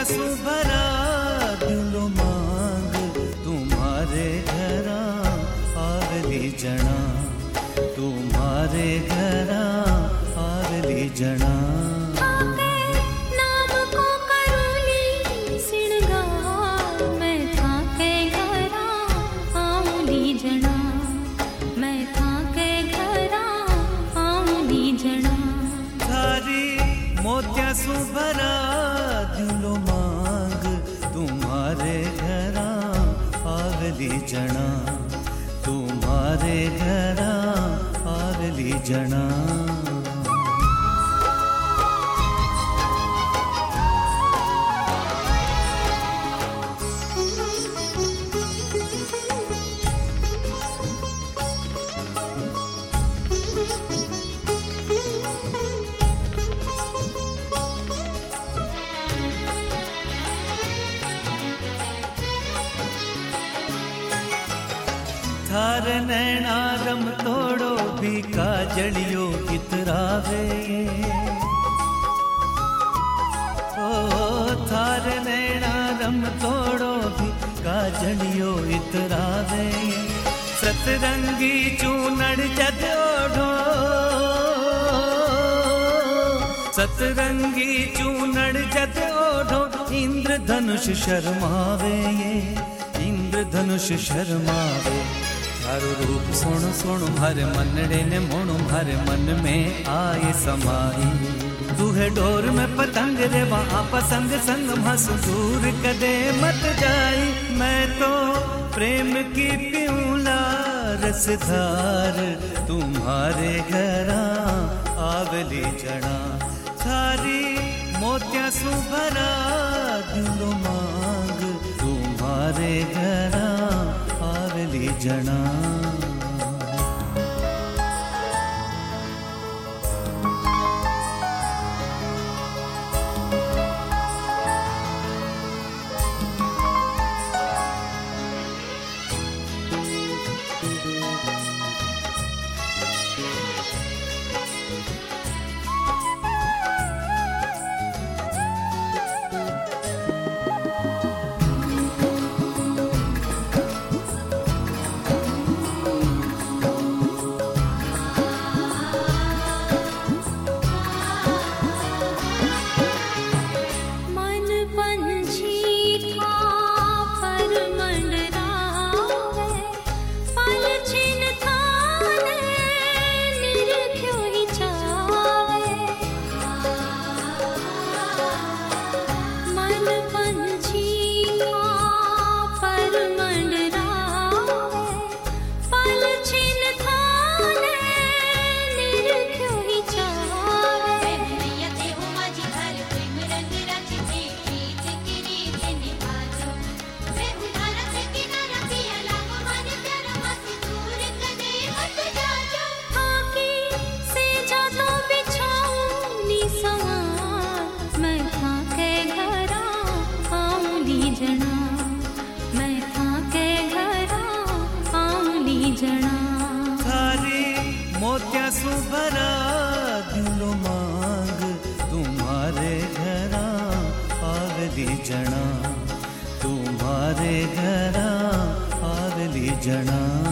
सु भरा दिलो मांग तुम्हारे घरा आगली जना, तुम्हारे घरा आगली जना। मोत्या सु भरा दिलो मांग तुम्हारे घरा आगली जना, तुम्हारे घरा आगली जना। थार नैना रम तोड़ो भी काजलियो कितरावे, ओ थार नैना रम तोड़ो भी काजलियो इतरावे। सतरंगी चूनड़ जद ओढ़ो, सतरंगी चूनड़ जद ओढ़ो, इंद्रधनुष शर्मावे, इंद्रधनुष शर्मावे। थारो रूप सुण सुण हर मनड़े ने मोणु हर मन में आए समाई। तू है डोर में पतंग रे वहाँ पसंग संग हंस दूर कदे मत जाई। मैं तो प्रेम की प्यूला रसधार तुम्हारे घरा आगली जना। थारी मोत्या सु भरा दिलो मांग तुम्हारे घरा आगली जना। मोत्या सु भरा दिलो मांग तुम्हारे घरा आगली जना, तुम्हारे घरा आगली जना।